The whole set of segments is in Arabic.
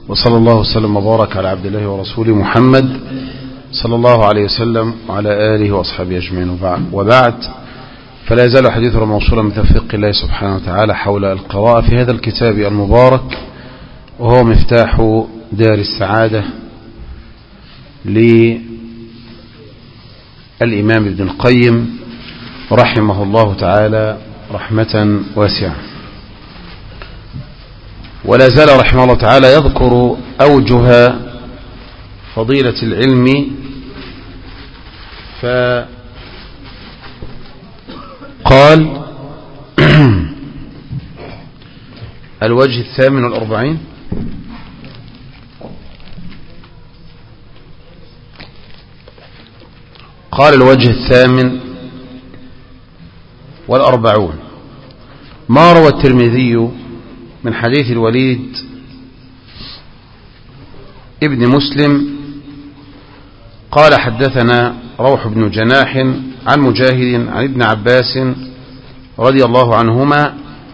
وصلى الله وسلم وبارك على عبد الله ورسوله محمد صلى الله عليه وسلم وعلى آله وأصحابه أجمعين وبعد. فلا يزال حديثنا موصولا من توفيق الله سبحانه وتعالى حول القراءة في هذا الكتاب المبارك، وهو مفتاح دار السعادة للإمام ابن القيم رحمه الله تعالى رحمة واسعة. ولا زال رحمه الله تعالى يذكر أوجه فضيلة العلم، فقال الوجه 48 قال الوجه 48 ما روى الترمذي من حديث الوليد ابن مسلم قال حدثنا روح بن جناح عن مجاهد عن ابن عباس رضي الله عنهما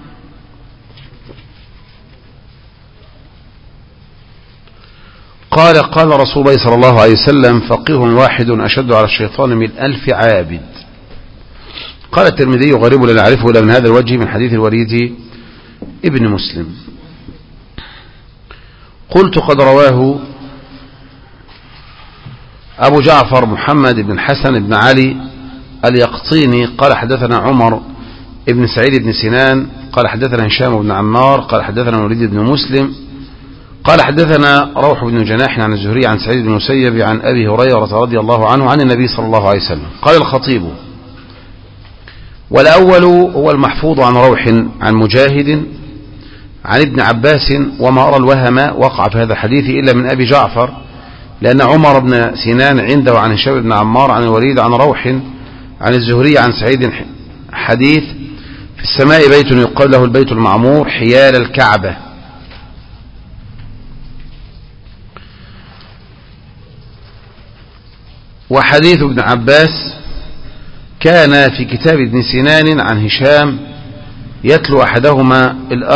قال قال رسول الله صلى الله عليه وسلم فقيه واحد أشد على الشيطان من 1000 عابد. قال الترمذي غريب لا نعرفه إلا من هذا الوجه من حديث الوليد ابن مسلم. قلت قد رواه أبو جعفر محمد بن الحسن بن علي اليقطيني قال حدثنا عمر بن سعيد بن سنان قال حدثنا هشام بن عمار قال حدثنا الوليد بن مسلم قال حدثنا روح بن جناح عن الزهري عن سعيد بن المسيب عن أبي هريرة رضي الله عنه عن النبي صلى الله عليه وسلم. قال الخطيب والأول هو المحفوظ عن روح عن مجاهد عن ابن عباس، وما أرى الوهم وقع في هذا الحديث إلا من أبي جعفر، لأن عمر بن سنان عنده عن هشام بن عمار عن الوليد عن روح عن الزهري عن سعيد حديث في السماء بيت يقال له البيت المعمور حيال الكعبة. وحديث ابن عباس كان في كتاب ابن سنان عن هشام يتلو أحدهما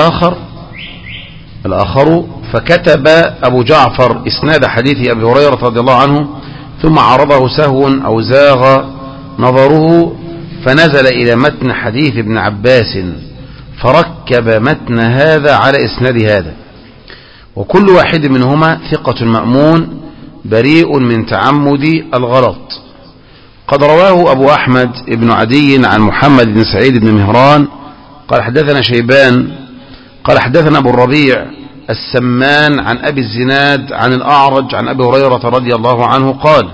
الآخر فكتب أبو جعفر إسناد حديث أبي هريرة رضي الله عنه ثم عرضه سهو أو زاغ نظره فنزل إلى متن حديث ابن عباس فركب متن هذا على إسناد هذا، وكل واحد منهما ثقة مأمون بريء من تعمد الغلط. قد رواه أبو أحمد ابن عدي عن محمد بن سعيد بن مهران قال حدثنا شيبان قال حدثنا أبو الربيع السمان عن أبي الزناد عن الأعرج عن أبي هريرة رضي الله عنه قال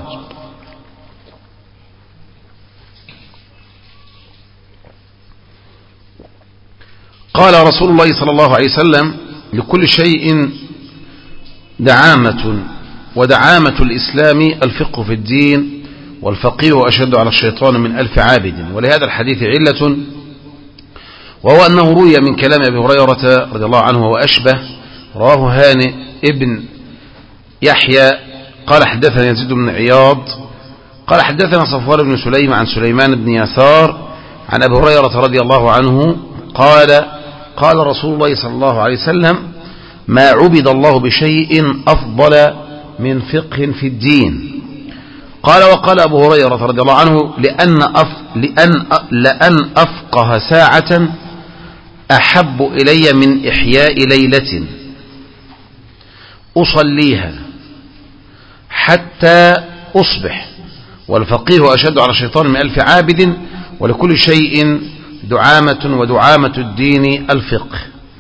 قال رسول الله صلى الله عليه وسلم لكل شيء دعامة، ودعامة الإسلام الفقه في الدين، والفقيه أشد على الشيطان من 1000 عابد. ولهذا الحديث علة، وهو أنه روي من كلام أبي هريرة رضي الله عنه وأشبه. رواه هانئ ابن يحيى قال حدثنا يزيد بن عياض قال حدثنا صفوان بن سليم عن سليمان بن يسار عن أبي هريرة رضي الله عنه قال قال رسول الله صلى الله عليه وسلم ما عبد الله بشيء أفضل من فقه في الدين. قال وقال أبو هريرة رضي الله عنه لأن أفقه ساعة أحب إلي من إحياء ليلة أصليها حتى أصبح، والفقيه أشد على الشيطان من 1000 عابد، ولكل شيء دعامة، ودعامة الدين الفقه.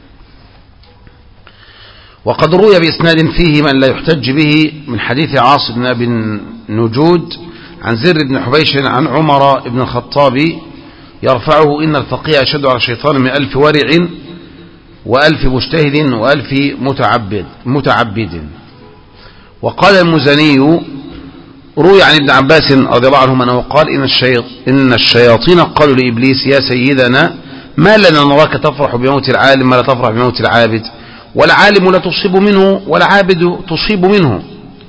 وقد روي بإسناد فيه من لا يحتج به من حديث عاصم بن نجود عن زر بن حبيش عن عمر بن الخطاب يرفعه إن الفقيه أشد على الشيطان من 1000 ورع و1000 مجتهد و1000 متعبد. وقال المزني روي عن ابن عباس رضي الله عنهما أنه قال إن الشياطين قالوا لإبليس يا سيدنا ما لنا نراك تفرح بموت العالم ما لا تفرح بموت العابد، والعالم لا تصيب منه والعابد تصيب منه.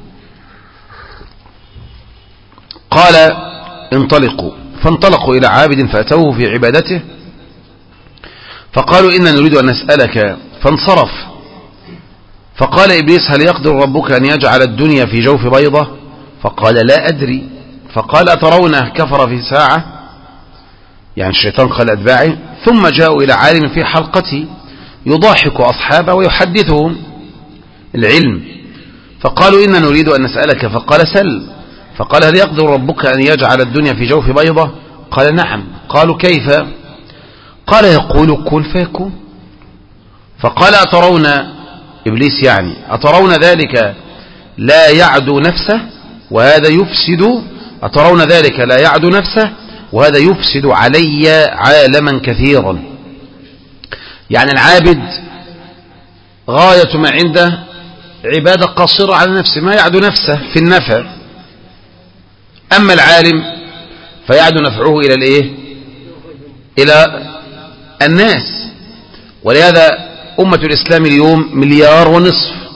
قال انطلقوا، فانطلقوا إلى عابد فأتوه في عبادته فقالوا إننا نريد أن نسألك، فانصرف فقال إبليس: هل يقدر ربك أن يجعل الدنيا في جوف بيضة؟ فقال: لا أدري. فقال: أترونه كفر في ساعة؟ يعني الشيطان قال أتباعه. ثم جاءوا إلى عالم في حلقته يضاحك أصحابه ويحدثهم العلم، فقالوا: إنا نريد أن نسألك. فقال: سل. فقال: هل يقدر ربك أن يجعل الدنيا في جوف بيضة؟ قال: نعم. قالوا: كيف؟ قال: يقول كن فيكون. فقال: أترون إبليس يعني أترون ذلك لا يعدو نفسه وهذا يفسد، أترون ذلك لا يعدو نفسه وهذا يفسد علي عالما كثيرا. يعني العابد غاية ما عنده عبادة قاصرة على نفسه، ما يعدو نفسه في النفع. أما العالم فيعدو نفعه إلى الإيه؟ إلى الناس. ولهذا أمة الإسلام اليوم 1.5 مليار،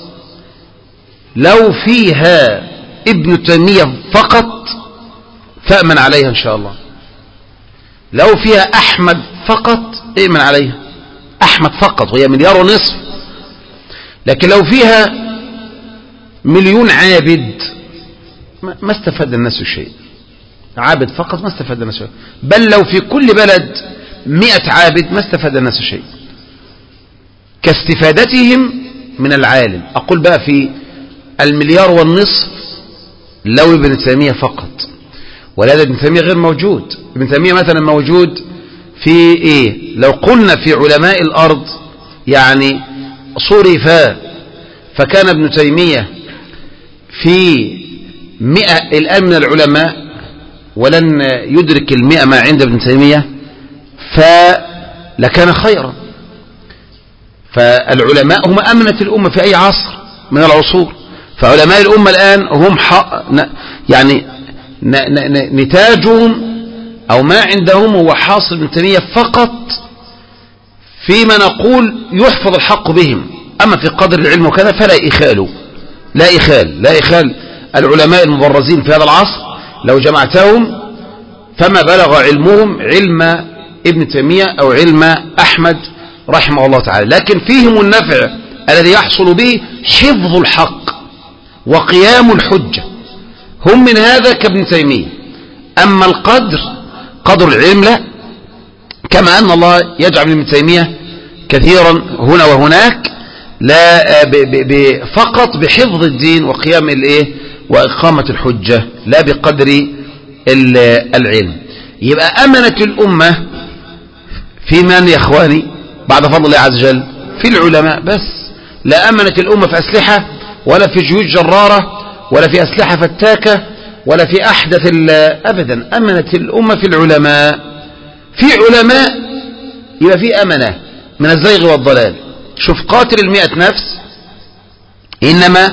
لو فيها ابن تيمية فقط فأمن عليها إن شاء الله. لو فيها أحمد فقط ائمن عليها، أحمد فقط، وهي 1.5 مليار. لكن لو فيها 1,000,000 عابد ما استفاد الناس شيء. عابد فقط ما استفاد الناس شيء، بل لو في كل بلد 100 عابد ما استفاد الناس شيء كاستفادتهم من العالم. أقول بقى في 1.5 مليار لو ابن تيمية فقط. ولهذا ابن تيمية غير موجود. ابن تيمية مثلا موجود في ايه؟ لو قلنا في علماء الارض يعني صرفا، فكان ابن تيمية في 100 الآن من العلماء ولن يدرك 100 ما عند ابن تيمية، فلكان خيرا. فالعلماء هم أمنة الأمة في أي عصر من العصور. فعلماء الأمة الآن هم يعني نتاجهم أو ما عندهم هو حاصل ابن تيمية فقط فيما نقول يحفظ الحق بهم. أما في قدر العلم وكذا فلا إخال، لا إخال العلماء المبرزين في هذا العصر لو جمعتهم فما بلغ علمهم علم ابن تيمية أو علم أحمد رحمه الله تعالى. لكن فيهم النفع الذي يحصل به حفظ الحق وقيام الحجة، هم من هذا كابن تيمية. أما القدر قدر العلم لا، كما أن الله يجعل ابن تيمية كثيرا هنا وهناك لا فقط بحفظ الدين وقيام الايه وإقامة الحجة لا بقدر العلم. يبقى أمنة الأمة في من يا إخواني بعد فضل الله عز وجل؟ في العلماء بس. لا أمنة الأمة في أسلحة ولا في جيوش جرارة ولا في أسلحة فتاكة ولا في أحدث أبدا. أمنة الأمة في العلماء. في علماء يبقى في أمنة من الزيغ والضلال. شوف قاتل 100 نفس إنما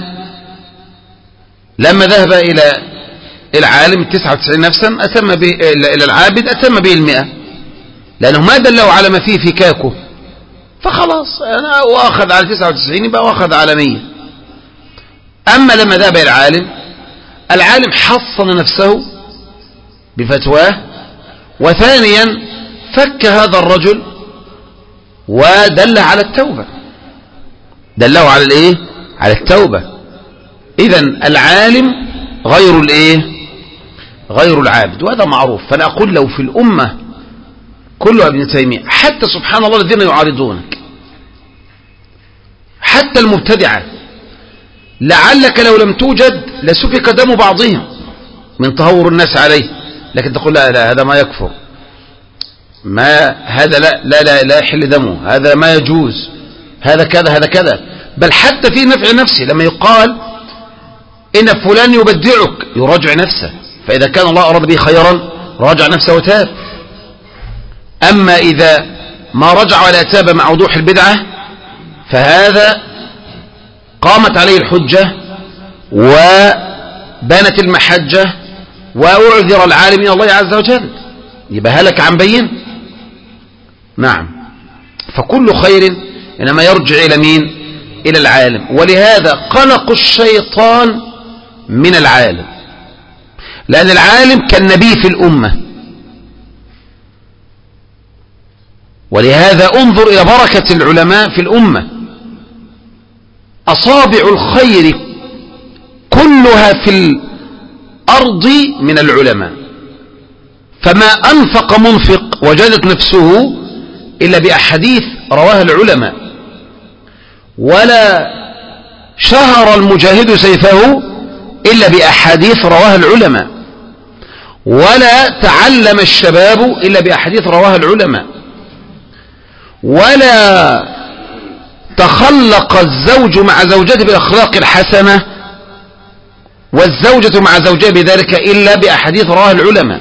لما ذهب إلى العالم 99 نفسا أتم به، إلى العابد أتم به 100، لأنه ما دلوا على ما فيه فكاكه، فخلاص أنا وأخذ على 99 يبقى وأخذ على 100. أما لما ذهب إلى العالم حصن نفسه بفتواه، وثانيا فك هذا الرجل ودل على التوبة، دله على الايه؟ على التوبة. إذن العالم غير الايه؟ غير العابد، وهذا معروف. فأنا أقول لو في الأمة كلها ابن تيمية، حتى سبحان الله الذين يعارضونك، حتى المبتدعة، لعلك لو لم توجد لسفك دم بعضهم من تهور الناس عليه، لكن تقول لا لا هذا ما يكفر، ما هذا لا يحل دمه، هذا ما يجوز، هذا كذا هذا كذا. بل حتى في نفع نفسه لما يقال إن فلان يبدعك يراجع نفسه، فإذا كان الله أراد به خيرا راجع نفسه وتاب. أما إذا ما رجع ولا تاب مع وضوح البدعة فهذا قامت عليه الحجة وبانت المحجة وأعذر العالم إلى الله عز وجل، يبقى هلك عن بين. نعم. فكل خير إنما يرجع إلى مين؟ إلى العالم. ولهذا قلق الشيطان من العالم، لأن العالم كالنبي في الأمة. ولهذا انظر إلى بركة العلماء في الأمة. أصابع الخير كلها في الأرض من العلماء، فما أنفق منفق وجدت نفسه إلا بأحاديث رواها العلماء، ولا شهر المجاهد سيفه إلا بأحاديث رواها العلماء، ولا تعلم الشباب إلا بأحاديث رواها العلماء، ولا تخلق الزوج مع زوجته بالأخلاق الحسنة والزوجة مع زوجها بذلك إلا بأحاديث رواها العلماء،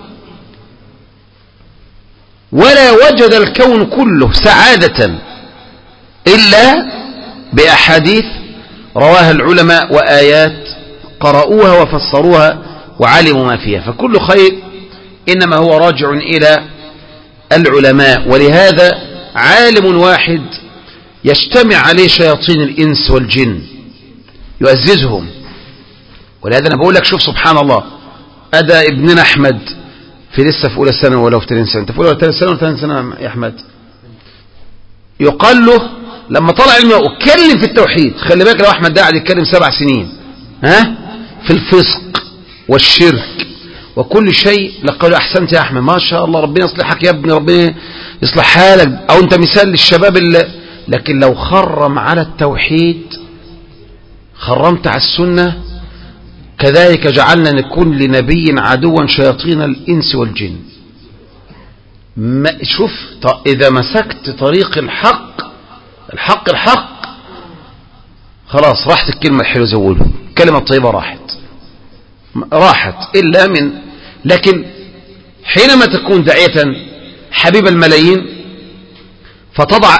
ولا وجد الكون كله سعادة إلا بأحاديث رواها العلماء وآيات قرأوها وفسروها وعلموا ما فيها. فكل خير إنما هو راجع إلى العلماء. ولهذا عالم واحد يجتمع عليه شياطين الإنس والجن يؤززهم. ولهذا أنا بقول لك شوف سبحان الله، أدى ابننا أحمد في لسه في أولى سنة ولا في ثانية سنة، أنت في أولى ثالث سنة ولا ثانية سنة يا أحمد؟ يقال له لما طلع الماء واتكلم في التوحيد، خلي بالك لو أحمد ده قاعد يتكلم 7 سنين في الفسق والشرك وكل شيء، لقالوا أحسنت يا أحمد، ما شاء الله، ربنا يصلحك يا ابني، ربنا يصلح حالك، أو أنت مثال للشباب لكن لو خرم على التوحيد، خرمت على السنة، كذلك جعلنا لكل نبي عدوا شياطين الإنس والجن. شوف إذا مسكت طريق الحق خلاص راحت الكلمة الحلوة زوله، الكلمة الطيبة راحت إلا من. لكن حينما تكون داعية حبيب الملايين فتضع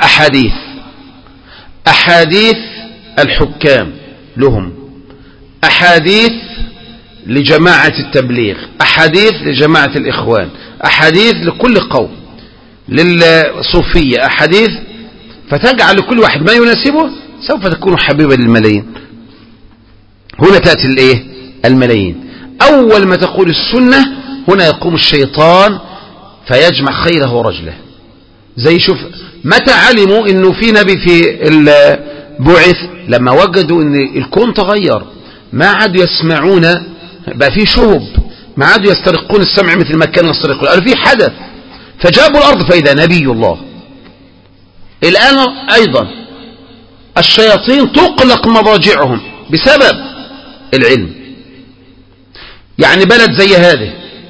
أحاديث الحكام لهم، أحاديث لجماعة التبليغ، أحاديث لجماعة الإخوان، أحاديث لكل قوم، للصوفية أحاديث، فتجعل لكل واحد ما يناسبه، سوف تكون حبيبا للملايين. هنا تأتي الملايين. أول ما تقول السنة هنا يقوم الشيطان فيجمع خيله ورجله. زي شوف متى علموا انه في نبي في بعث؟ لما وجدوا ان الكون تغير، ما عادوا يسمعون، بقى في شهب، ما عادوا يسترقون السمع مثل ما كانوا يسترقون، قالوا في حدث، فجابوا الأرض فإذا نبي الله. الآن أيضا الشياطين تقلق مضاجعهم بسبب العلم. يعني بلد زي هذه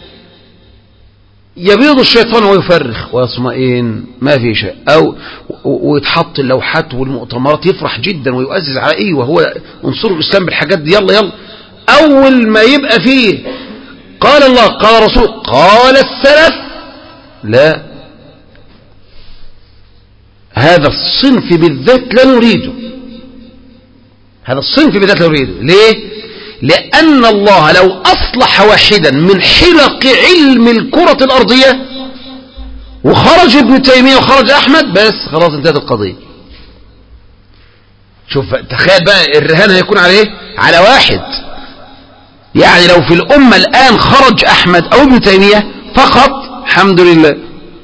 يبيض الشيطان ويفرخ ويطمئن ما في شيء، أو ويتحط اللوحات والمؤتمرات يفرح جدا ويؤزز على ايه، وهو انصروا الإسلام بالحاجات دي، يلا أول ما يبقى فيه قال الله قال رسول قال السلف، لا، هذا الصنف بالذات لا نريده، هذا الصنف بالذات لا نريده. ليه؟ لأن الله لو أصلح واحدا من حلق علم الكرة الأرضية وخرج ابن تيمية وخرج أحمد، بس خلاص انتهت القضية. شوف تخيل بقى الرهان هيكون على ايه؟ على واحد. يعني لو في الأمة الآن خرج أحمد أو ابن تيمية فقط، الحمد لله.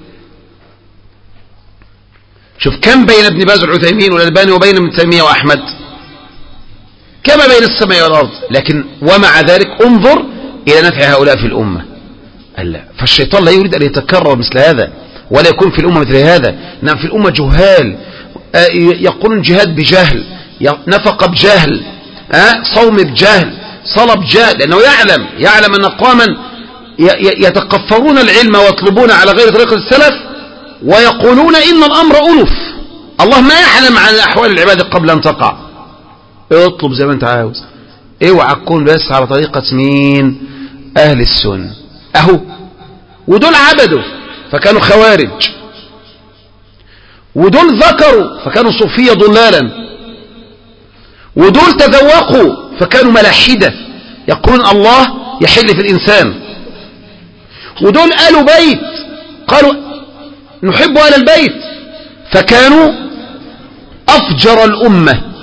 شوف كم بين ابن باز والعثيمين والألباني وبين ابن تيمية وأحمد، كما بين السماء والأرض. لكن ومع ذلك انظر إلى نفع هؤلاء في الأمة. ألا، فالشيطان لا يريد أن يتكرر مثل هذا ولا يكون في الأمة مثل هذا. نعم، في الأمة جهال يقولون جهاد بجهل، نفق بجهل، صوم بجهل، صلاة بجهل، لأنه يعلم أن أقواما يتقفرون العلم ويطلبون على غير طريقة السلف ويقولون إن الأمر ألف، الله ما يعلم عن أحوال العباد قبل أن تقع. اطلب زي ما انت عاوز، اوعى تكون بس على طريقة مين؟ أهل السنة. أهو ودول عبدوا فكانوا خوارج، ودول ذكروا فكانوا صوفية ضلالا، ودول تذوقوا فكانوا ملاحدة يقولون الله يحل في الإنسان، ودول قالوا بيت قالوا نحب أهل البيت فكانوا أفجر الأمة.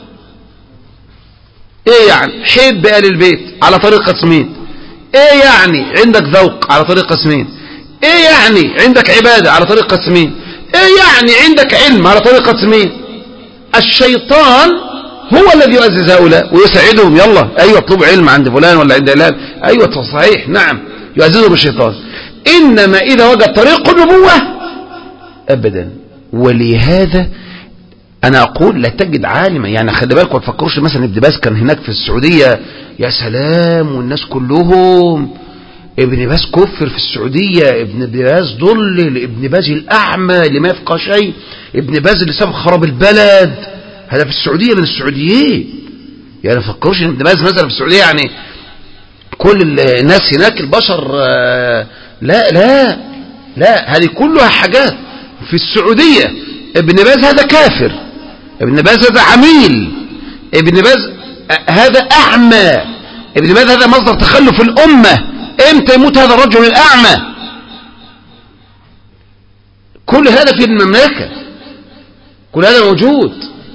ايه يعني حب أهل البيت على طريقة مين؟ ايه يعني عندك ذوق على طريقة مين؟ ايه يعني عندك عبادة على طريقة مين؟ ايه يعني عندك علم على طريقة مين؟ الشيطان هو الذي يعزز هؤلاء ويسعدهم. يلا أيوة اطلبوا علم عند فلان ولا عند علان، أيوة صحيح نعم يعززهم الشيطان. إنما إذا وجد طريق النبوة أبدا. ولهذا أنا أقول لا تجد عالما، يعني خلي بالك ما تفكروش مثلا ابن باز كان هناك في السعودية يا سلام والناس كلهم ابن باز كفر في السعودية، ابن باز ضلل، ابن باز الأعمى اللي ما يفقه شيء، ابن باز اللي سبب خراب البلد. هذا في السعودية من السعوديين. يعني ما تفكروش ان ابن باز مثلا في السعودية يعني كل الناس هناك البشر لا لا لا، هذه كلها حاجات في السعودية. ابن باز هذا كافر، ابن باز هذا عميل، ابن باز هذا أعمى، ابن باز هذا مصدر تخلف الأمة. امتى يموت هذا الرجل الأعمى؟ كل هذا في المملكة، كل هذا موجود.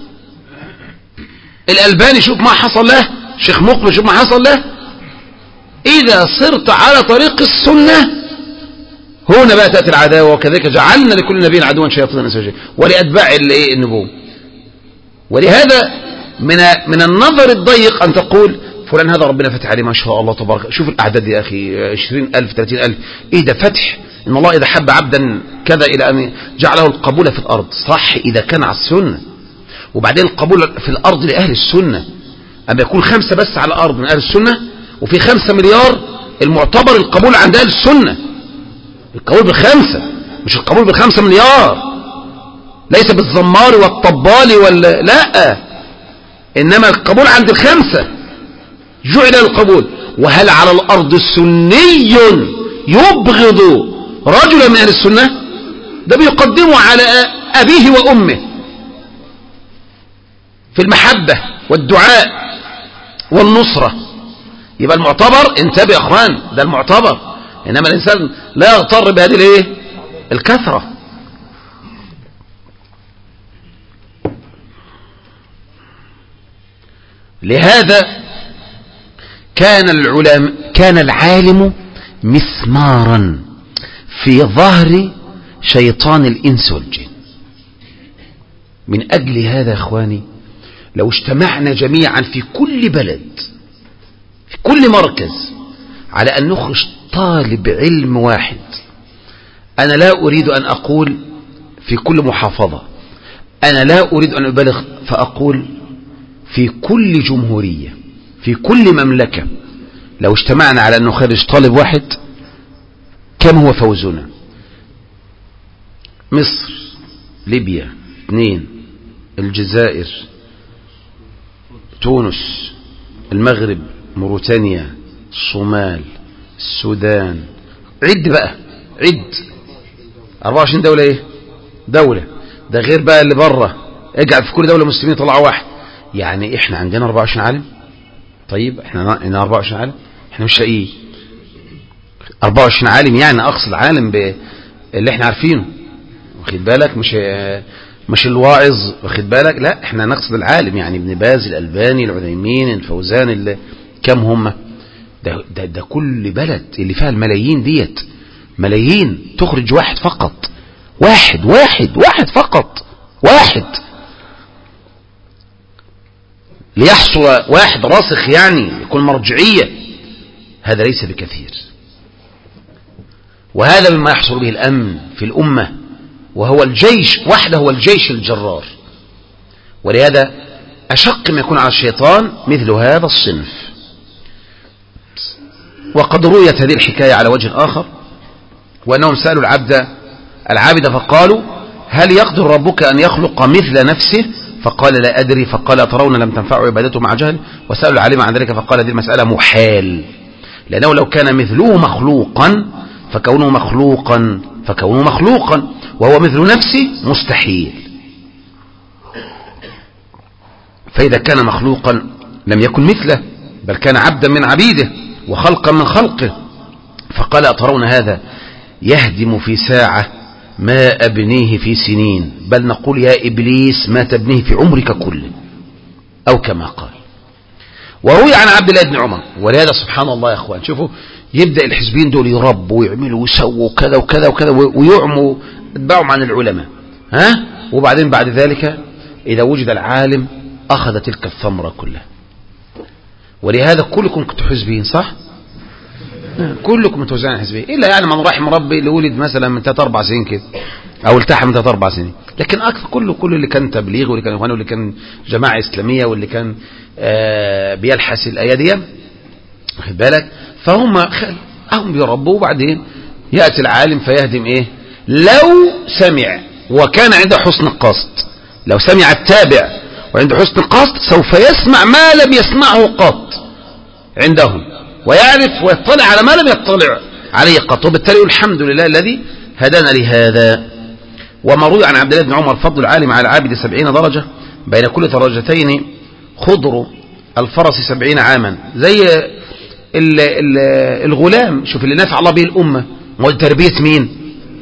الألباني شوف ما حصل له، شيخ مقبل شوف ما حصل له. إذا صرت على طريق السنة هنا بقى تأتي العداوة. وكذلك جعلنا لكل نبي عدوا شياطين الإنس والجن ولأتباع النبوة. ولهذا من النظر الضيق أن تقول فلان هذا ربنا فتح عليه ما شاء الله تبارك. شوف الأعداد يا أخي 20,000 30,000. إيه ده فتح؟ إن الله إذا حب عبدا كذا إلى أن جعله القبول في الأرض. صح إذا كان على السنة، وبعدين القبول في الأرض لأهل السنة. أما يكون 5 بس على الأرض من أهل السنة، وفي 5 مليار المعتبر القبول عند أهل السنة. القبول ب5 مش القبول ب5 مليار، ليس بالزمار والطبال لا، إنما القبول عند 5 جعل القبول. وهل على الأرض سني يبغض رجلا من أهل السنة؟ ده بيقدمه على أبيه وأمه في المحبة والدعاء والنصرة. يبقى المعتبر، انتبه يا اخوان، ده المعتبر. انما الانسان لا يغتر بهذه الايه الكثرة. لهذا كان العالم مسمارا في ظهر شيطان الإنس والجن. من أجل هذا يا اخواني لو اجتمعنا جميعا في كل بلد في كل مركز على أن نخرج طالب علم واحد، أنا لا أريد أن أقول في كل محافظة، أنا لا أريد أن أبالغ فأقول في كل جمهورية في كل مملكة، لو اجتمعنا على أن نخرج طالب واحد كم هو فوزنا؟ مصر، ليبيا 2، الجزائر، تونس، المغرب، موريتانيا، الصومال، السودان، عد بقى عد 24 دولة. ايه دولة؟ ده غير بقى اللي بره، اجعل في كل دولة مسلمين طلعوا واحد. يعني احنا عندنا 24 عالم. طيب احنا 24 عالم، احنا مش لاقيين 24 عالم. يعني اقصد عالم اللي احنا عارفينه، واخد بالك، مش الواعظ، واخد بالك، لا احنا نقصد العالم، يعني ابن باز، الألباني، العثيمين، الفوزان، اللي كم هم؟ ده كل بلد اللي فيها الملايين ديت ملايين تخرج واحد فقط، واحد فقط، واحد ليحصل واحد راسخ يعني يكون مرجعية. هذا ليس بكثير، وهذا مما يحصل به الأمن في الأمة، وهو الجيش وحده، هو الجيش الجرار. ولهذا أشق ما يكون على الشيطان مثل هذا الصنف. وقد رويت هذه الحكاية على وجه آخر، وأنهم سألوا العابد فقالوا هل يقدر ربك أن يخلق مثل نفسه؟ فقال لا أدري. فقال ترون لم تنفعوا عبادته مع جهل. وسألوا العالم عن ذلك فقال هذه المسألة محال، لأنه لو كان مثله مخلوقا فكونه مخلوقا وهو مثل نفسه مستحيل. فإذا كان مخلوقا لم يكن مثله، بل كان عبدا من عبيده وخلقا من خلقه. فقال أترون هذا يهدم في ساعة ما أبنيه في سنين، بل نقول يا إبليس ما تبنيه في عمرك كله، أو كما قال. وروي عن عبد الله بن عمر. ولهذا سبحان الله يا أخوان، شوفوا يبدأ الحزبين دول يربوا ويعملوا ويسووا كذا وكذا وكذا ويعموا اتباعهم عن العلماء، وبعدين بعد ذلك إذا وجد العالم أخذ تلك الثمرة كلها. ولهذا كلكم كنتوا حزبيين صح؟ كلكم متوزعين حزبيين إلا يعني من رحم ربي اللي ولد مثلا من 3-4 سنين كده أو التحم من 3-4 سنين، لكن أكثر كل اللي كان تبليغ واللي كان إخوان واللي كان جماعة إسلامية واللي كان بيلحس الأيادية واخد بالك، فهم هم بيربوا وبعدين يأتي العالم فيهدم إيه؟ لو سمع وكان عنده حسن القصد، لو سمع التابع وعنده حسن القصد سوف يسمع ما لم يسمعه قط عندهم، ويعرف ويطلع على ما لم يطلع عليه قط، وبالتالي الحمد لله الذي هدانا لهذا. وما روي عن عبد الله بن عمر فضل العالم على العابد 70 درجة، بين كل درجتين خضر الفرس 70 عاما، زي الغلام. شوف اللي نافع الله به الأمة، تربية مين؟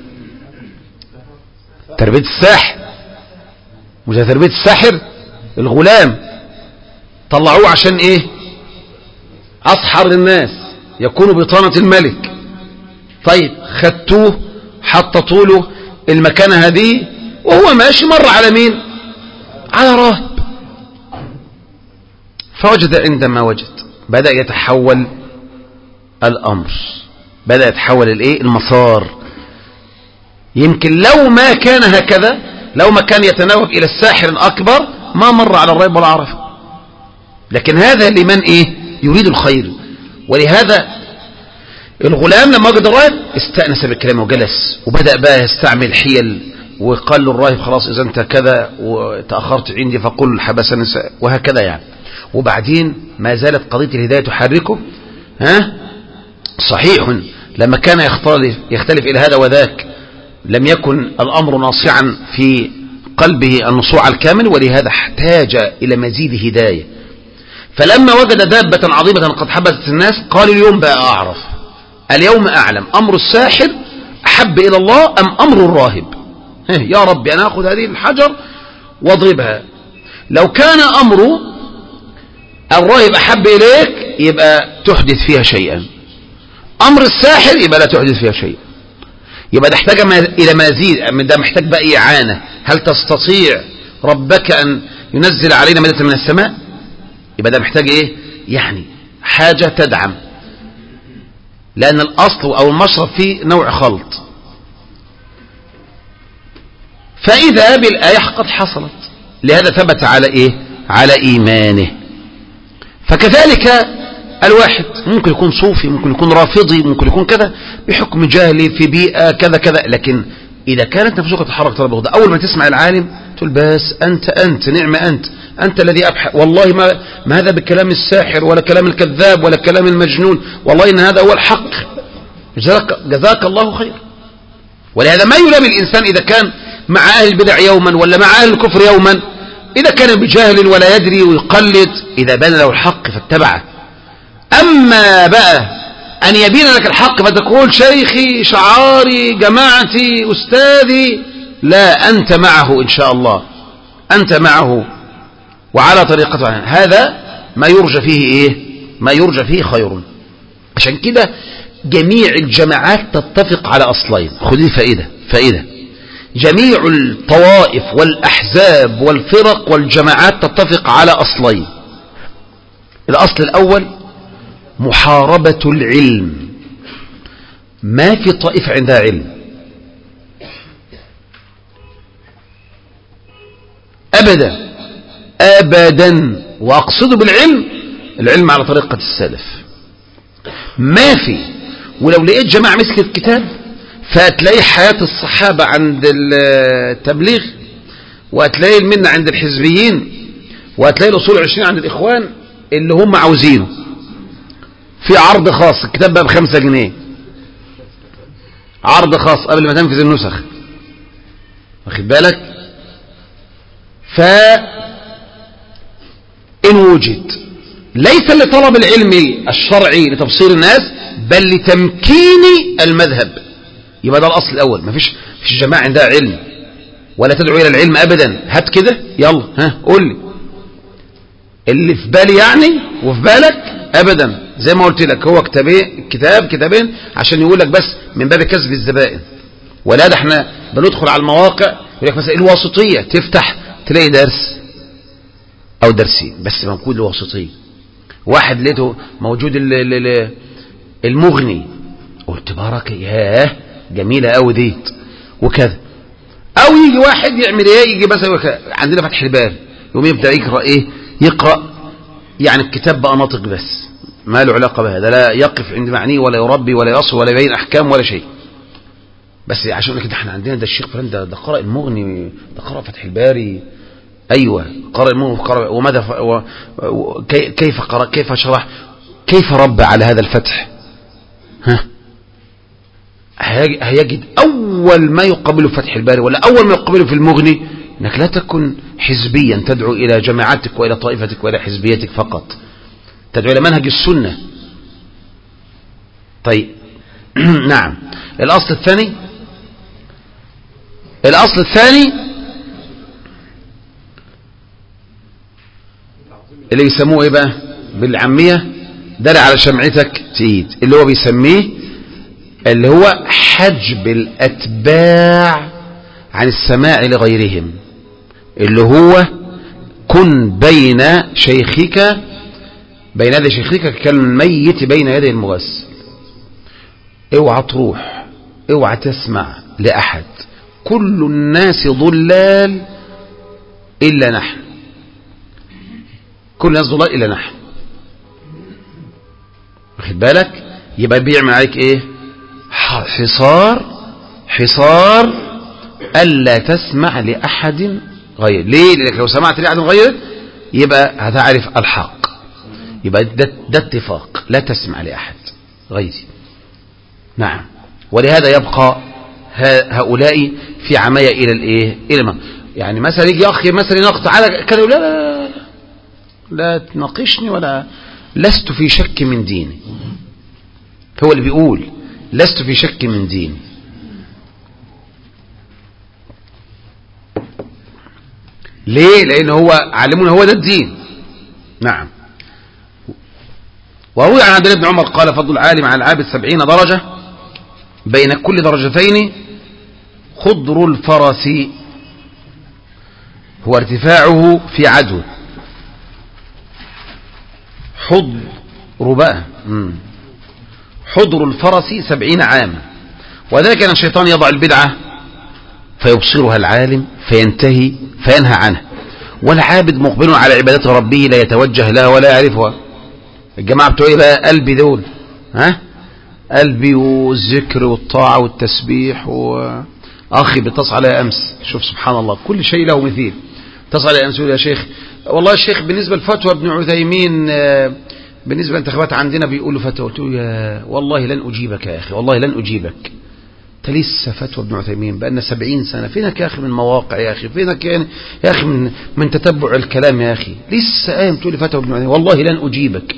تربية الساحر، مش تربية الساحر، الغلام طلعوه عشان ايه؟ أسحر الناس يكون بطانة الملك. طيب خدتوه حطتوا له المكانة هذه وهو ماشي مر على مين؟ على راهب، فوجد عندما وجد بدأ يتحول الأمر، بدأ يتحول الايه؟ المسار. يمكن لو ما كان هكذا، لو ما كان يتناوب إلى الساحر الأكبر ما مر على الراهب ولا عرفه، لكن هذا لمن ايه؟ يريد الخير. ولهذا الغلام لما وجد الراهب استأنس بالكلام وجلس، وبدأ بقى يستعمل حيل، وقال للراهب خلاص إذا أنت كذا وتأخرت عندي فقل حبسني، وهكذا يعني. وبعدين ما زالت قضية الهداية تحركه. صحيح لما كان يختلف إلى هذا وذاك لم يكن الأمر ناصعا في قلبه النصوع الكامل، ولهذا احتاج إلى مزيد هداية. فلما وجد دابة عظيمة قد حبست الناس قال اليوم بقى أعرف، اليوم أعلم أمر الساحر أحب إلى الله أم أمر الراهب. يا ربي أنا أخذ هذه الحجر واضربها، لو كان أمر الراهب أحب إليك يبقى تحدث فيها شيئا، أمر الساحر يبقى لا تحدث فيها شيئا، يبقى تحتاج إلى مزيد، ده محتاج بقى إعانة. هل تستطيع ربك أن ينزل علينا مدة من السماء؟ يبقى ده محتاج إيه؟ يعني حاجة تدعم، لأن الأصل أو المشرب فيه نوع خلط. فإذا بالآية قد حصلت، لهذا ثبت على إيه؟ على إيمانه. فكذلك الواحد ممكن يكون صوفي، ممكن يكون رافضي، ممكن يكون كذا بحكم جهلي في بيئة كذا كذا، لكن إذا كانت نفسك تتحرك ترى بغضة، أول ما تسمع العالم تقول بس أنت نعم أنت الذي أبحث، والله ما هذا بكلام الساحر ولا كلام الكذاب ولا كلام المجنون، والله إن هذا هو الحق، جزاك الله خير. ولهذا ما يلام الإنسان إذا كان مع أهل البدع يوما ولا مع أهل الكفر يوما، إذا كان بجاهل ولا يدري ويقلد، إذا بان له الحق فاتبعه. أما بقى أن يبين لك الحق فتقول شيخي شعاري جماعتي أستاذي، لا، أنت معه إن شاء الله، أنت معه وعلى طريقته، هذا ما يرجى فيه إيه؟ ما يرجى فيه خير. عشان كده جميع الجماعات تتفق على أصلين، خذي فائدة، جميع الطوائف والأحزاب والفرق والجماعات تتفق على أصلين. الأصل الأول محاربة العلم، ما في طائفة عندها علم أبدا، وأقصد بالعلم العلم على طريقة السلف، ما في. ولو لقيت جماعة مسكت كتاب فهتلاقي حياة الصحابة عند التبليغ، وهتلاقي المنة عند الحزبيين، وهتلاقي الأصول 20 عند الإخوان اللي هم عاوزينه، في عرض خاص، الكتاب بقى ب5 جنيه، عرض خاص قبل ما تنفذ النسخ، واخد بالك. فإن وجد ليس لطلب العلم الشرعي لتبصير الناس بل لتمكين المذهب، يبقى ده الأصل الأول. ما فيش جماعة عندها علم ولا تدعو إلى العلم أبدا، هات كده يلا قول لي اللي في بالي يعني وفي بالك أبدا. زي ما قلت لك هو كتابين عشان يقول لك بس من باب كسب الزبائن، ولا ده احنا بندخل على المواقع يقول لك مثلا الواسطية، تفتح تلاقي درس أو درسين بس موجود لواسطين. واحد لقيته موجود المغني، قلت بارك ياه جميلة قوي ديت وكذا. أو يجي واحد يعمل إيه، يجي مثلا عندنا فتح الباري يوم يبدأ يقرأ إيه، يقرأ يعني الكتاب بقى ناطق بس ما له علاقة بهذا، لا يقف عند معنيه ولا يربي ولا يصل ولا يبين أحكام ولا شيء، بس عشان كده احنا عندنا ده الشيخ فلان ده قرأ المغني، ده قرأ فتح الباري. أيوة قرأ المغني قرأ، وماذا كيف قرأ، كيف شرح، كيف ربى على هذا الفتح. ها هيجد أول ما يقبله فتح الباري ولا أول ما يقبله في المغني أنك لا تكن حزبيا تدعو إلى جماعتك وإلى طائفتك وإلى حزبيتك فقط، تدعو إلى منهج السنة. طيب نعم. الأصل الثاني اللي يسموه ايه بقى بالعامية، داري على شمعتك تقيد، اللي هو بيسميه اللي هو حجب الأتباع عن السماع لغيرهم، اللي هو كن بين يدي شيخك كالميت بين يدي المغسل. اوعى تروح، اوعى تسمع لأحد، كل الناس ضلال إلا نحن، كل الناس ضلال إلا نحن، واخد بالك؟ يبقى بيعمل عليك ايه، حصار ألا تسمع لأحد غير. ليه؟ لأنك لو سمعت لأحد غير يبقى هتعرف الحق، يبقى ده اتفاق، لا تسمع لأحد غيري. نعم. ولهذا يبقى هؤلاء في عماية إلى الإيه، إلى ما يعني مثلا يجي أخي مثلا ينقطع على كذا، لا تناقشني ولا لست في شك من ديني، هو اللي بيقول لست في شك من ديني. ليه؟ لأنه هو علمونا هو ده الدين. نعم. وروي عن عبد الله بن عمر قال فضل العالم على العابد 70 درجة، بين كل درجتين خضر الفرس هو ارتفاعه في عدو. حضر الفرس 70 عاما، وذلك أن الشيطان يضع البدعة فيبصرها العالم فينهى عنها، والعابد مقبل على عبادة ربه لا يتوجه لها ولا يعرفها. الجماعة بتوع ايه بقى؟ قلبي دول، قلبي والذكر والطاعة والتسبيح. وأخي بتصل علي أمس، شوف سبحان الله كل شيء له مثيل، تصل علي أمس يا شيخ والله الشيخ بالنسبة لفتوى ابن عثيمين بالنسبة للانتخابات عندنا بيقولوا فتوى. قلت له يا والله لن أجيبك يا أخي، والله لن أجيبك، انت لسه فتوى ابن عثيمين بقالنا 70 سنة، فينك يا أخي من مواقع يا أخي، فينك يا أخي من تتبع الكلام يا أخي، لسه قايم تقول لي فتوى ابن عثيمين، والله لن أجيبك.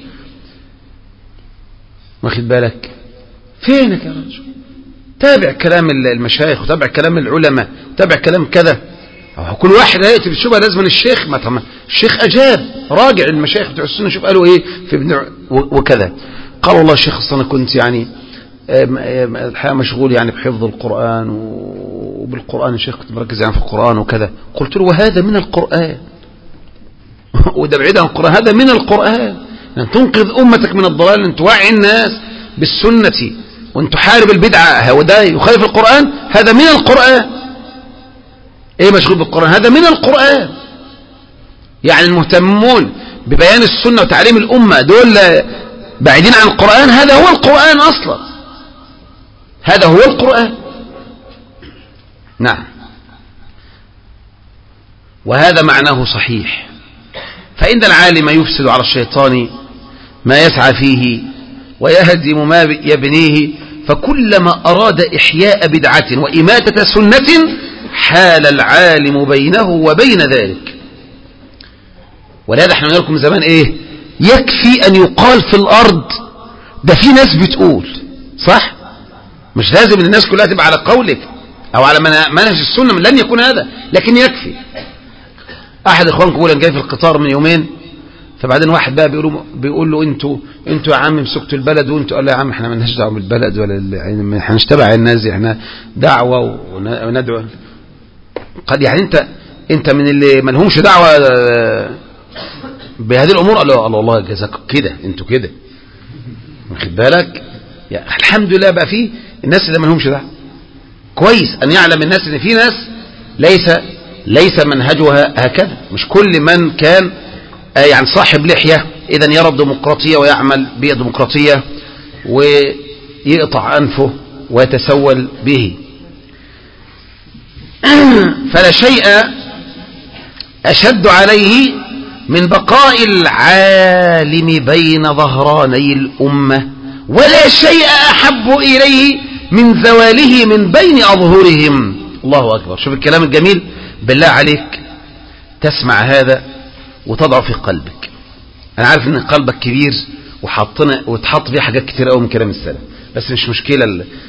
واخد بالك؟ فينك يا رجل؟ تابع كلام المشايخ وتابع كلام العلماء وتابع كلام كذا. كل واحد هيأتي بالشبهة لازم الشيخ، ما الشيخ أجاب، راجع المشايخ بتوع السنة شوف قالوا ايه في ابن وكذا. قال والله الشيخ اصلا كنت يعني الحقيقة مشغول يعني بحفظ القرآن وبالقرآن، الشيخ كنت مركز يعني في القرآن وكذا. قلت له وهذا من القرآن وده بعيد عن القرآن، هذا من القرآن، أن تنقذ أمتك من الضلال، أن توعي الناس بالسنة وأن تحارب البدعة، وده يخالف القرآن، هذا من القرآن. ايه مشغول بالقرآن؟ هذا من القرآن. يعني المهتمون ببيان السنة وتعليم الأمة دول بعيدين عن القرآن، هذا هو القرآن أصلا، هذا هو القرآن. نعم. وهذا معناه صحيح. فإن العالم يفسد على الشيطان ما يسعى فيه ويهدم ما يبنيه، فكلما أراد إحياء بدعة وإماتة سنة حال العالم بينه وبين ذلك. ولهذا احنا نقول لكم زمان ايه، يكفي ان يقال في الارض ده في ناس بتقول صح، مش لازم ان الناس كلها تبقى على قولك او على منهج السنة، لن يكون هذا، لكن يكفي. احد اخوانكم يقول جاي في القطار من يومين، فبعدين واحد بقى بيقول له انتوا يا عم مسكتوا البلد، وانتوا قال له يا عم احنا مالناش دعوه بالبلد ولا احنا مش تبع الناس، احنا دعوه وندعو. قد يعني انت من اللي مالهمش دعوه بهذه الأمور؟ قال له الله جزاك كده، انتوا كده واخد بالك. يعني الحمد لله بقى فيه الناس اللي ما لهمش دعوه. كويس أن يعلم الناس ان في ناس ليس منهجها هكذا. مش كل من كان يعني صاحب لحية إذن يرى الديمقراطية ويعمل بالديمقراطية ويقطع أنفه ويتسول به. فلا شيء أشد عليه من بقاء العالم بين ظهراني الأمة، ولا شيء أحب إليه من زواله من بين أظهرهم. الله أكبر. شوف الكلام الجميل. بالله عليك تسمع هذا وتضع في قلبك. أنا عارف أن قلبك كبير وتحط فيه حاجات كتير قوي من كلام السلف، بس مش مشكلة.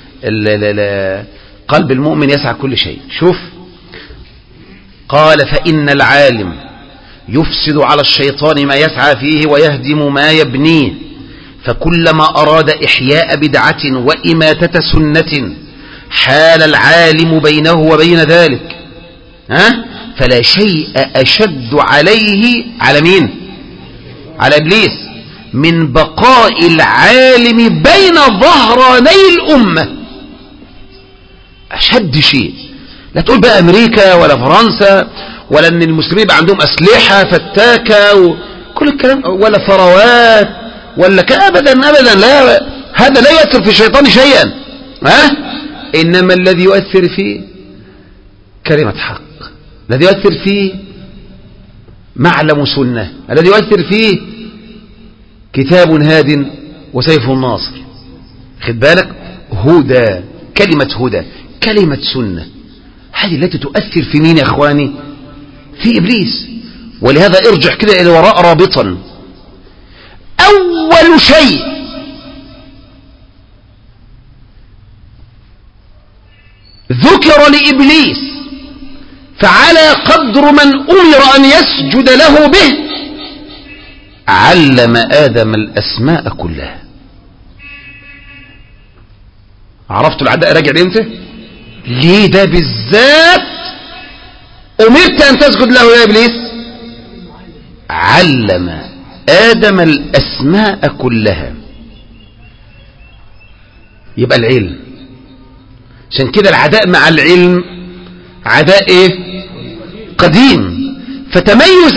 قلب المؤمن يسعى كل شيء. شوف، قال فإن العالم يفسد على الشيطان ما يسعى فيه ويهدم ما يبنيه، فكلما أراد إحياء بدعة وإماتة سنة حال العالم بينه وبين ذلك، فلا شيء أشد عليه على مين؟ على إبليس، من بقاء العالم بين ظهراني الأمة. أشد شيء. لا تقول بقى أمريكا ولا فرنسا ولا أن المسلمين بقى عندهم أسلحة فتاكة وكل الكلام، ولا ثروات ولا أبدا أبدا. لا، هذا لا يؤثر في الشيطان شيئا. إنما الذي يؤثر فيه كلمة حق، الذي يؤثر فيه معلم سنة، الذي يؤثر فيه كتاب هاد وسيف ناصر. خد بالك، هدى، كلمة هدى، كلمة سنة، هذه التي تؤثر في مين يا اخواني؟ في إبليس. ولهذا ارجع كده إلى وراء رابطا. أول شيء ذكر لإبليس فعلى قدر من أمر أن يسجد له به، علم آدم الأسماء كلها. عرفتوا العداء راجع لإمتى؟ ليه ده بالذات أمرت أن تسجد له يا إبليس؟ علم آدم الأسماء كلها. يبقى العلم. عشان كده العداء مع العلم عداء ايه؟ قديم. فتميز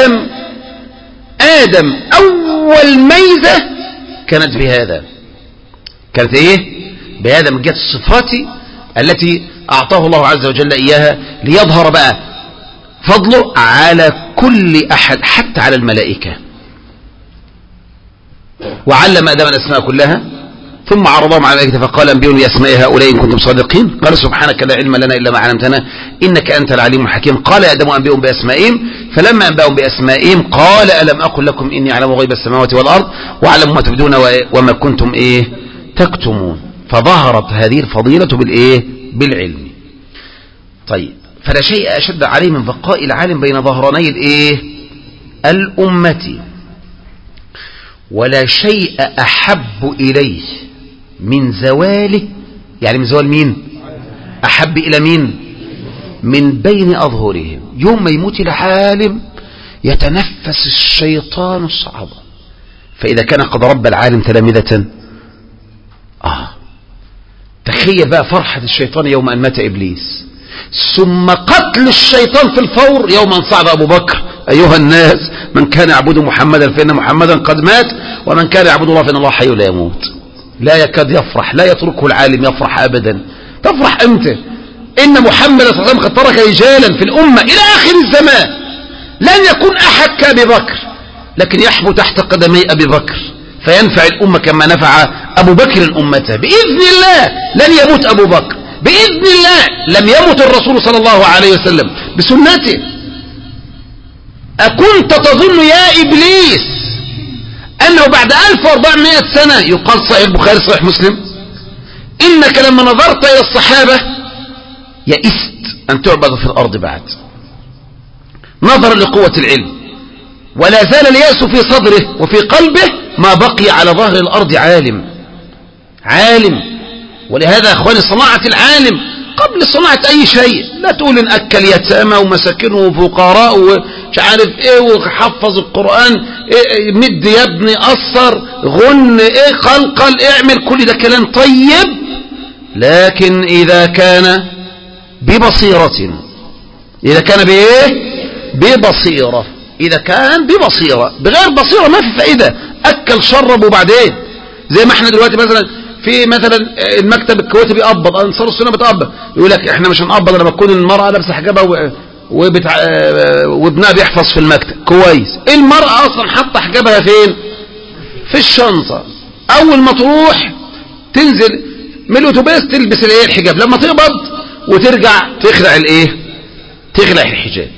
آدم أول ميزة كانت بهذا، كانت ايه؟ بهذا من جهة الصفات التي أعطاه الله عز وجل إياها، ليظهر بقى فضله على كل أحد حتى على الملائكة. وعلم آدم الأسماء كلها ثم عرضهم على الملائكة فقال أنبئوني بأسماء هؤلاء إن كنتم صادقين. قال سبحانك لا علم لنا إلا ما علمتنا إنك أنت العليم الحكيم. قال آدم أنبئهم بأسمائهم، فلما أنبأهم بأسمائهم قال ألم أقل لكم إني أعلم غيب السماوات والأرض وأعلم ما تبدون وما كنتم تكتمون. فظهرت هذه الفضيلة بالعلم. طيب، فلا شيء أشد عليه من بقاء العالم بين ظهراني الأمة، ولا شيء أحب إليه من زواله. يعني من زوال مين؟ أحب إلى مين؟ من بين أظهرهم. يوم ما يموت العالم يتنفس الشيطان الصعبة. فإذا كان قد رب العالم تلامذة، تخيل بقى فرحة الشيطان يوم أن مات إبليس، ثم قتل الشيطان في الفور يوم أن صعد أبو بكر: أيها الناس، من كان يعبد محمدا فإن محمدا قد مات، ومن كان يعبد الله فإن الله حي لا يموت. لا يكاد يفرح، لا يتركه العالم يفرح أبدا. تفرح أمتى؟ إن محمد صلى الله عليه وسلم قد ترك رجالا في الأمة إلى آخر الزمان لن يكون أحد كأبي بكر، لكن يحبو تحت قدمي أبي بكر فينفع الأمة كما نفع أبو بكر أمته. بإذن الله لن يموت أبو بكر، بإذن الله لم يمت الرسول صلى الله عليه وسلم بسنته. أكنت تظن يا إبليس أنه بعد 1400 سنة يقال صحيح البخاري صحيح مسلم إنك لما نظرت إلى الصحابة يئست أن تعبد في الأرض بعد، نظرا لقوة العلم، ولا زال اليأس في صدره وفي قلبه ما بقي على ظهر الأرض عالم. ولهذا أخواني صناعة العالم قبل صناعة أي شيء. لا تقول إن أكل يتامى ومساكين وفقراء مش عارف ايه، وحفظ القرآن، إيه مد يا ابني، قصر، غن، ايه قلقل، اعمل، كل ده كلام طيب. لكن اذا كان ببصيرة، اذا كان بايه؟ ببصيرة. اذا كان ببصيرة، بغير بصيرة ما في فائدة، اكل شرب وبعدين. زي ما احنا دلوقتي مثلا في مثلا المكتب الكويتي بيقبض، انصار السنه بتقبض، يقول لك احنا مش هنقبض لما تكون المراه لابسه حجابها وابنها بيحفظ في المكتب كويس. المراه اصلا حاطه حجابها فين؟ في الشنطه. اول ما تروح تنزل من الاتوبيس تلبس الايه؟ الحجاب. لما تقبض وترجع تخلع الايه؟ تخلع الحجاب.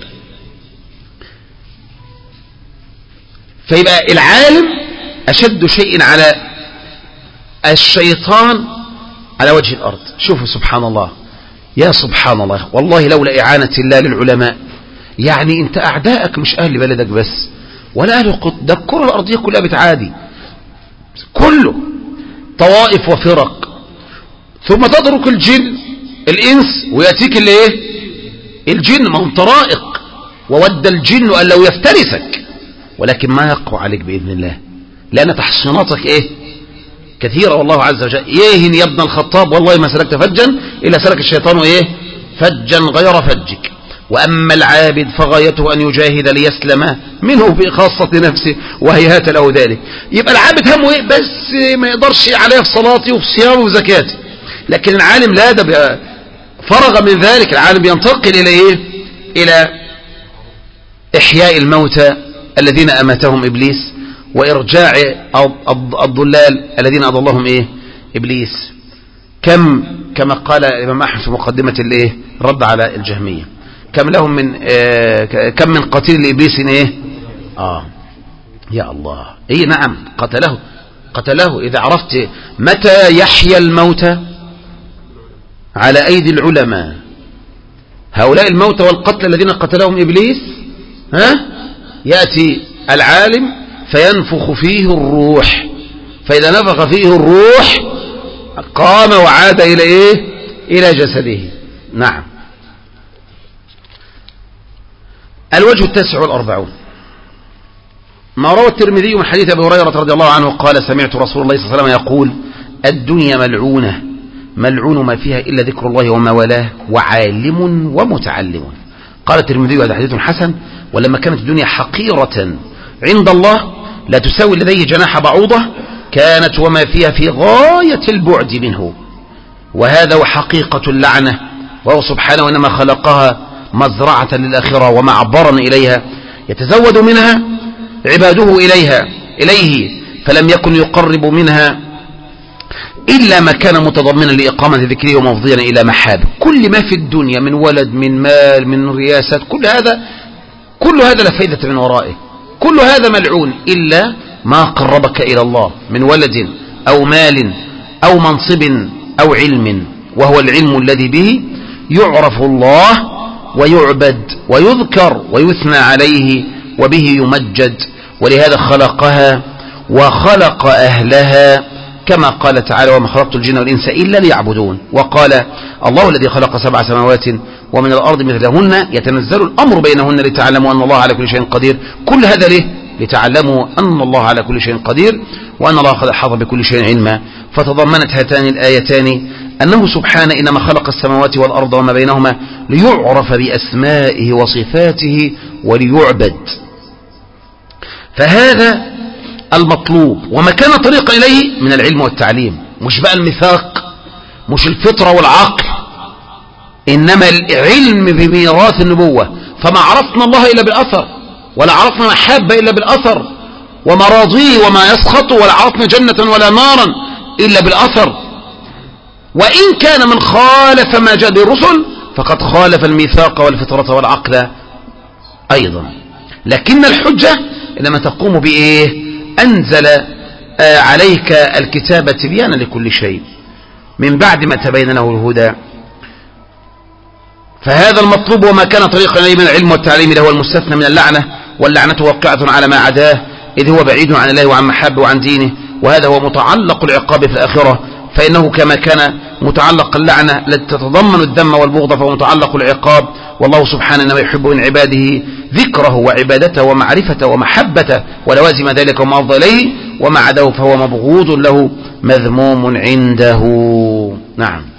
فيبقى العالم اشد شيء على الشيطان على وجه الأرض. شوفوا سبحان الله، يا سبحان الله، والله لولا إعانة الله للعلماء، يعني انت أعدائك مش أهل بلدك بس ولا أهل ده الكرة الأرضية كلها بتعادي، كله طوائف وفرق. ثم تترك الجن الإنس ويأتيك الايه؟ الجن، ما هم طرائق، وود الجن أن لو يفترسك، ولكن ما يقوى عليك بإذن الله، لأن تحصيناتك ايه؟ كثيرة. والله عز وجل يهن يا ابن الخطاب والله ما سلكت فجا إلا سلك الشيطان ايه؟ فجا غير فجك. وأما العابد فغايته أن يجاهد ليسلم منه في خاصة نفسه وهيهات له ذلك. يبقى العابد همه ايه؟ بس ما يقدرش عليه في صلاتي وفي صيامه وفي زكاتي. لكن العالم لا، ده فرغ من ذلك، العالم ينتقل إلى ايه؟ إلى إحياء الموتى الذين أماتهم إبليس، وإرجاع الضلال الذين أضلهم إيه؟ إبليس. كما قال الإمام أحمد في مقدمة الإيه؟ الرد على الجهمية، كم لهم من كم من قتيل لإبليس إيه؟ يا الله، إيه نعم، قتله. إذا عرفت متى يحيى الموتى على أيدي العلماء، هؤلاء الموتى والقتل الذين قتلهم إبليس، يأتي العالم فينفخ فيه الروح، فإذا نفخ فيه الروح قام وعاد إلى إيه؟ إلى جسده. نعم. الوجه 49 ما روى الترمذي من حديث أبي هريرة رضي الله عنه قال سمعت رسول الله صلى الله عليه وسلم يقول الدنيا ملعونة، ملعون ما فيها إلا ذكر الله وما والاه وعالم ومتعلم. قال الترمذي هذا حديث حسن. ولما كانت الدنيا حقيرة عند الله لا تساوي لديه جناح بعوضة، كانت وما فيها في غاية البعد منه. وهذا وحقيقة اللعنة، وهو سبحانه إنما خلقها مزرعة للآخرة ومعبرا إليها يتزود منها عباده إليه، فلم يكن يقرب منها إلا ما كان متضمنا لإقامة ذكره ومفضيا إلى محابه. كل ما في الدنيا من ولد، من مال، من رياسات، كل هذا لا فائدة من ورائه، كل هذا ملعون إلا ما قربك إلى الله من ولد أو مال أو منصب أو علم، وهو العلم الذي به يعرف الله ويعبد ويذكر ويثنى عليه وبه يمجد. ولهذا خلقها وخلق أهلها، كما قال تعالى وما خلقت الجن والإنس إلا ليعبدون. وقال الله الذي خلق 7 سماوات ومن الأرض مثلهن يتنزل الأمر بينهن لتعلموا أن الله على كل شيء قدير. كل هذا ليه؟ لتعلموا أن الله على كل شيء قدير وأن الله قد أحاط بكل شيء علما. فتضمنت هاتان الآيتان أنه سبحانه إنما خلق السماوات والأرض وما بينهما ليعرف بأسمائه وصفاته وليعبد. فهذا المطلوب، وما كان طريق إليه من العلم والتعليم، مش بقى الميثاق، مش الفطرة والعقل، إنما العلم بميراث النبوة. فما عرفنا الله إلا بالأثر، ولا عرفنا محابة إلا بالأثر، ومراضيه وما يسخط، ولا عرفنا جنة ولا نارا إلا بالأثر. وإن كان من خالف ما جاء بالرسل فقد خالف الميثاق والفطرة والعقل أيضا. لكن الحجة إنما تقوم بإيه؟ أنزل عليك الكتاب تبيانا لكل شيء من بعد ما تبين له الهدى. فهذا المطلوب، وما كان طريقا إليه من العلم والتعليم اللي هو المستثنى من اللعنة، واللعنة واقعة على ما عداه إذ هو بعيد عن الله وعن محبه وعن دينه، وهذا هو متعلق العقاب في الآخرة. فإنه كما كان متعلق اللعنة التي تتضمن الذم والبغض فهو متعلق العقاب. والله سبحانه إنما يحب من عباده ذكره وعبادته ومعرفته ومحبته ولوازم ذلك وما أفضل إليه، وما عداه فهو مبغوض له مذموم عنده. نعم.